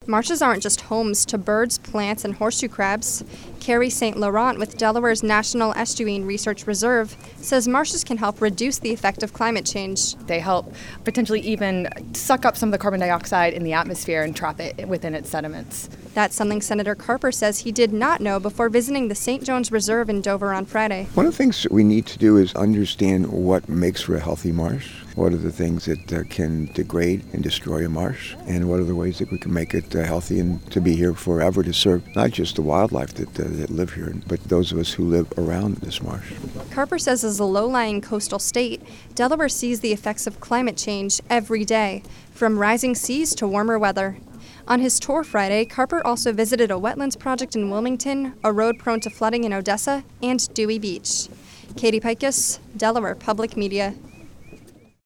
Marshes aren't just homes to birds, plants, and horseshoe crabs. Carrie St. Laurent with Delaware's National Estuarine Research Reserve says marshes can help reduce the effect of climate change. They help potentially even suck up some of the carbon dioxide in the atmosphere and trap it within its sediments. That's something Senator Carper says he did not know before visiting the St. John's Reserve in Dover on Friday. One of the things that we need to do is understand what makes for a healthy marsh. What are the things that can degrade and destroy a marsh? And what are the ways that we can make it healthy and to be here forever to serve not just the wildlife that live here, but those of us who live around this marsh. Carper says as a low-lying coastal state, Delaware sees the effects of climate change every day, from rising seas to warmer weather. On his tour Friday, Carper also visited a wetlands project in Wilmington, a road prone to flooding in Odessa, and Dewey Beach. Katie Pikus, Delaware Public Media.